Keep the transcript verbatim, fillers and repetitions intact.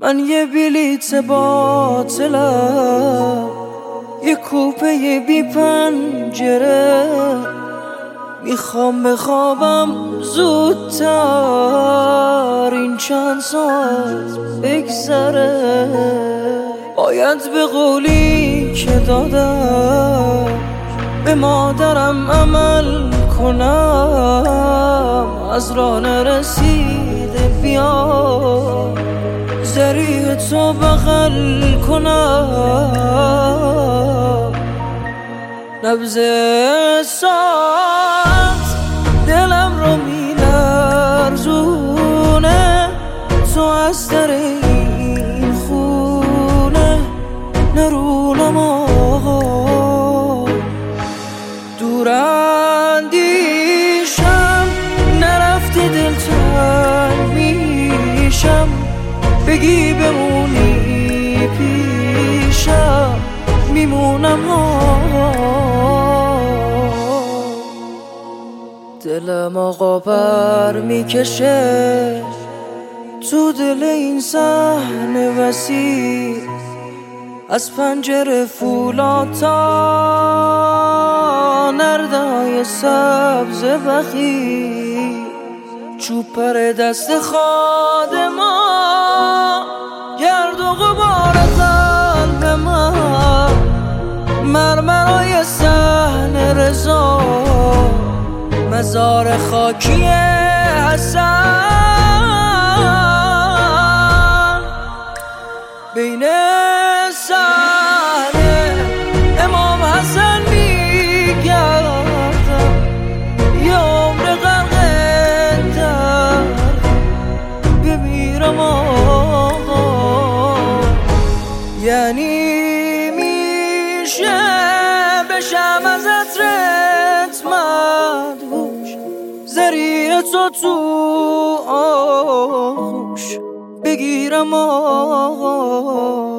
من یه بلیت باطلم، یه کوپه بی پنجره، میخوام بخوابم زودتر این چند ساعت بگذره. باید به قولی که دادم به مادرم عمل کنم، از راه نرسیده بیام ذریع تو بغل کنم. نبض ساعت دلم رو میلرزونه، تو از در این خونه نرونم آقا. دور اندیشم نرفتی دل تنگ میشم، بگی بمونی پیشم میمونم ها. دلم آقا بر میکشه تو دل این صحنه وسیع، از پنجره فولاد تا نردهای سبز بخی، چوب پر دست خادما، گرد و غبار قلب من، مرمرای صحن رضا، مزار خاکی حسن. بین صحنه امام حسن میگردم، یه عمر غرق در بمیرم آقا. یعنی میشه بشم از عطرت مدهوش، ذریع تو تو آغوش بگیرم آقا.